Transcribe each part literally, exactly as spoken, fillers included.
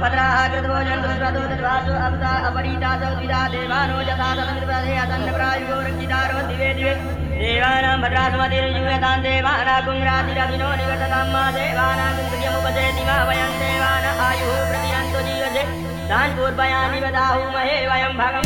भद्राः कृतभोजन्तु स्वदोदद्वासु अवता अपरीता सौद्विदा देवानो यथा तदमिद्वदे अतन्नप्रायुगो रक्षितारो दिवे दिवे देवानां भद्रासुमतिर्युयतां देवानाकुङ्ग्रातिरभिनो निवर्ततां मा देवानां कुन्द्रियमुपजेति मा वयं देवान आयुः प्रतिरन्तो जीवसे तान् पूर्वयानि वदाहुमहे वयं भगं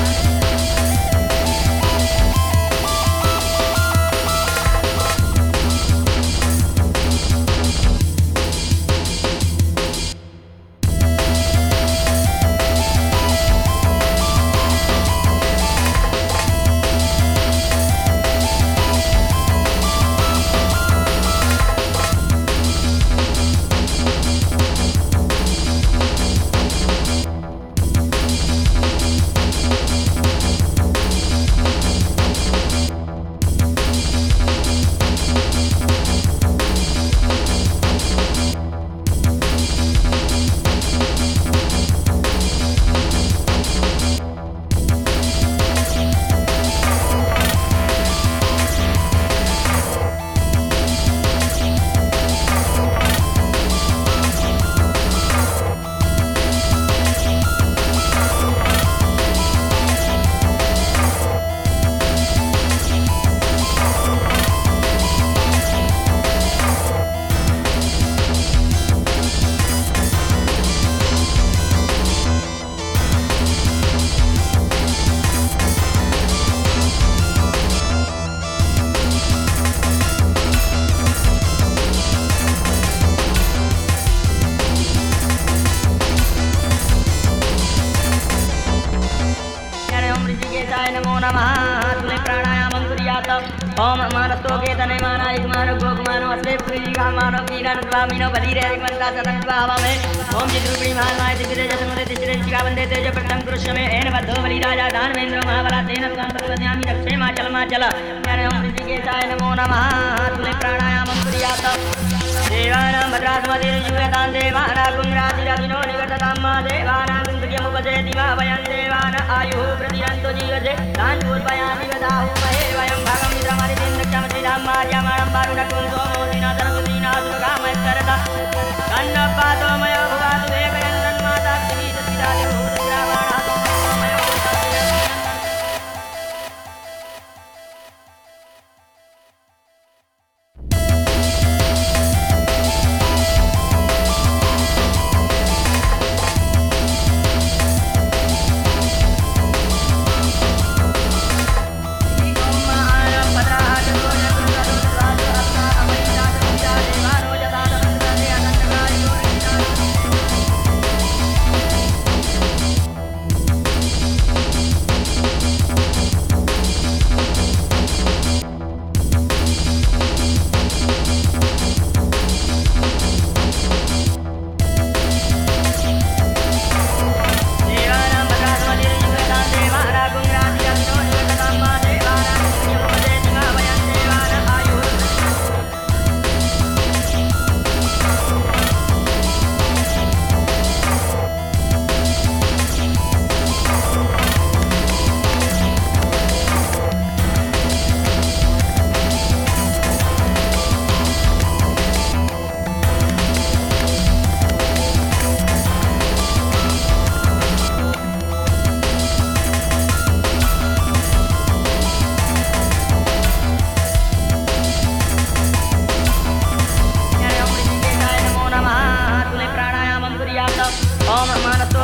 ओम मानस्तो केतने माना एक मानो गोग मानो अस्ते पुरी का मानो कीरन स्वामीनो बलीरे एक मनता सतन भावमे ओम जिद्रुपी महामाय तिरे जतमुरे तिरे शिखा वंदे तेज प्रथम पुरुषमे एन बद्धो बली राजा दानवेंद्र महाबला तेन संपदवद्यामि रक्षे मा चल मा चल ज्ञान ओम ऋषिकेशाय नमो नमः तुले प्राणायामं कुर्यात देवानां भद्रासुमतिर्युयतां देवानां कुङ्ग्रातिरभिनो निवर्ततां मा देवानां कुन्द्रियमुपजेति मा वयं देवान आयुः प्रतिरन्तो जीवसे तान् पूर्वयामि वदाहुमहे वयं भगं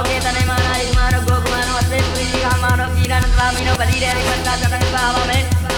स्वामीनो बलीरे एक मनता सतन भावमे